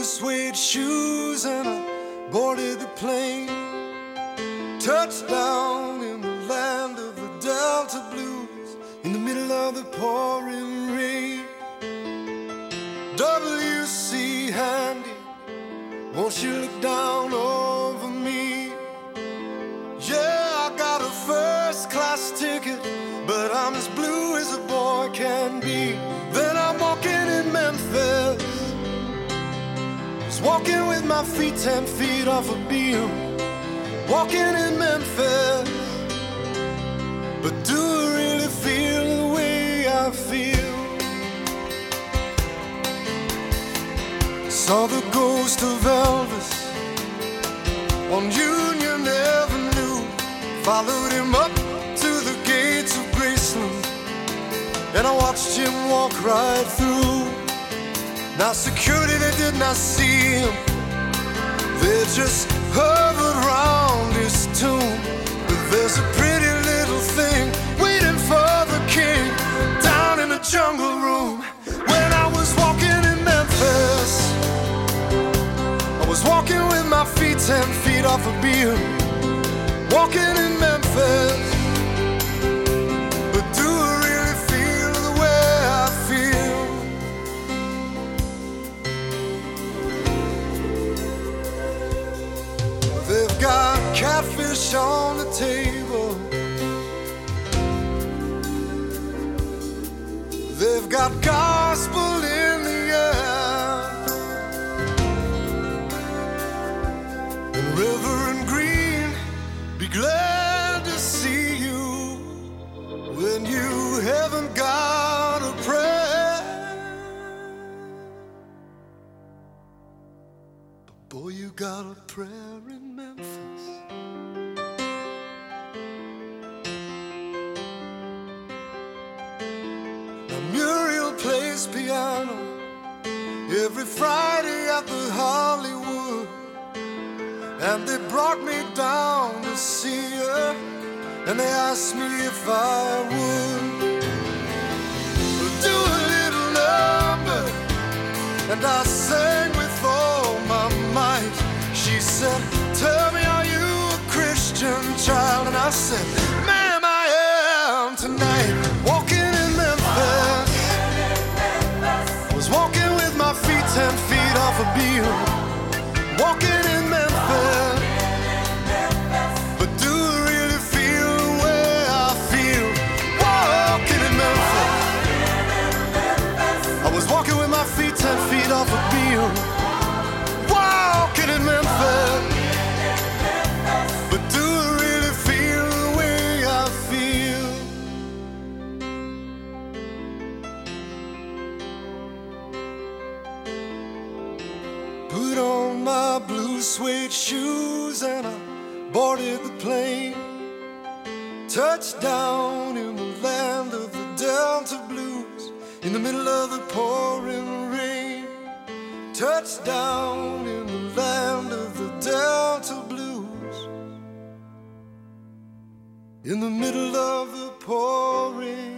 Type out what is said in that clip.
suede shoes and I boarded the plane. Touchdown in the land of the Delta Blues, in the middle of the pouring rain. W.C. Handy, won't you look down over me? Yeah, I got a first-class ticket, but I'm as blue as a boy can be. Then I'm walking in Memphis, just walking with my feet 10 feet off a beam. Walking in Memphis, but do I really feel the way I feel? Saw the ghost of Elvis on Union Avenue, followed him up to the gates of Graceland, and I watched him walk right through. Now security, they did not see him, they just hovered round his tomb. But there's a pretty little thing waiting for the king down in the jungle room. When I was walking in Memphis, I was walking with my feet 10 feet off a beam. Walking in Memphis, but do I really feel the way I feel? They've got catfish on the table, they've got gospel in the air, and Reverend Green, be glad to see you when you haven't got a prayer. But boy, you got a prayer in Memphis. Now Muriel plays piano every Friday at the Hollywood, and they brought me down to see her, and they asked me if I would do a little number, and I sang with all my might. She said, tell me, are you a Christian child? And I said, ma'am, I am tonight. Walking in Memphis, I was walking with my feet 10 feet off a beam. Walking in Memphis, but do I really feel the way I feel? Walking in Memphis, I was walking with my feet 10 feet off a beam. Walking in Memphis, but do I really feel the way I feel? Put on my blue suede shoes and I boarded the plane. Touchdown in the land of the Delta Blues, in the middle of the pouring rain. Touchdown in the land of the Delta Blues, in the middle of the pouring